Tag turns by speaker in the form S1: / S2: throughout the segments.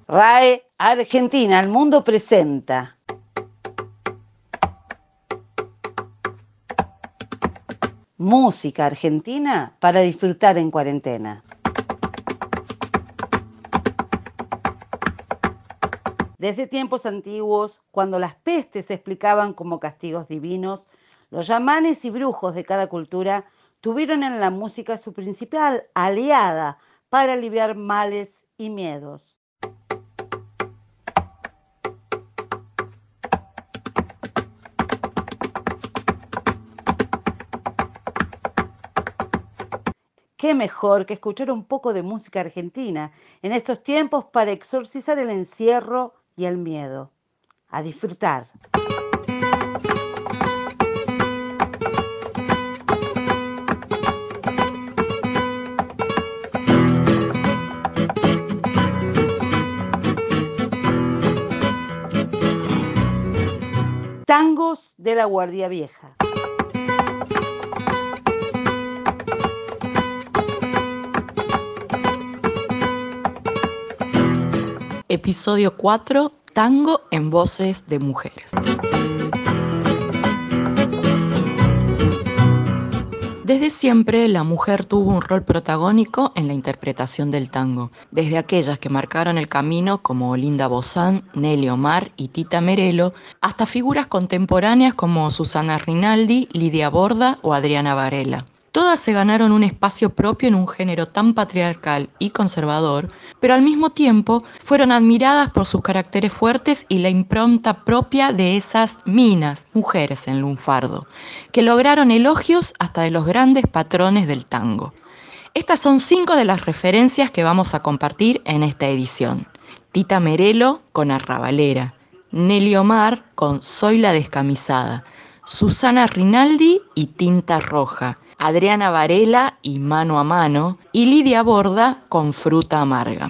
S1: RAE Argentina, el mundo presenta. Música argentina para disfrutar en cuarentena. Desde tiempos antiguos, cuando las pestes se explicaban como castigos divinos, los chamanes y brujos de cada cultura tuvieron en la música su principal aliada para aliviar males y miedos. Qué mejor que escuchar un poco de música argentina en estos tiempos para exorcizar el encierro y el miedo. A disfrutar. Tangos de la Guardia Vieja.
S2: Episodio 4. Tango en voces de mujeres. Desde siempre la mujer tuvo un rol protagónico en la interpretación del tango, desde aquellas que marcaron el camino como Olinda Bozán, Nelly Omar y Tita Merello, hasta figuras contemporáneas como Susana Rinaldi, Lidia Borda o Adriana Varela. Todas se ganaron un espacio propio en un género tan patriarcal y conservador, pero al mismo tiempo fueron admiradas por sus caracteres fuertes y la impronta propia de esas minas, mujeres en lunfardo, que lograron elogios hasta de los grandes patrones del tango. Estas son 5 de las referencias que vamos a compartir en esta edición. Tita Merello con Arrabalera, Nelly Omar con Soy la descamisada, Susana Rinaldi y Tinta Roja, Adriana Varela y Mano a Mano, y Lidia Borda con Fruta Amarga.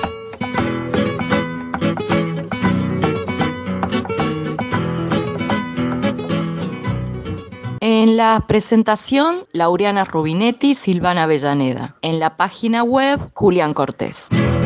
S2: En la presentación, Laureana Rubinetti, Silvana Avellaneda. En la página web, Julián Cortés.